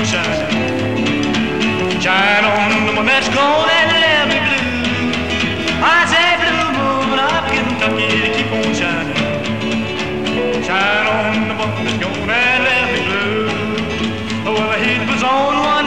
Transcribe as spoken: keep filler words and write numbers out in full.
on shining. Shine on the one that's gone and left me blue. I say blue moon of Kentucky, keep on shining. Shine on the one that's gone and left me blue. Well, the heat was on one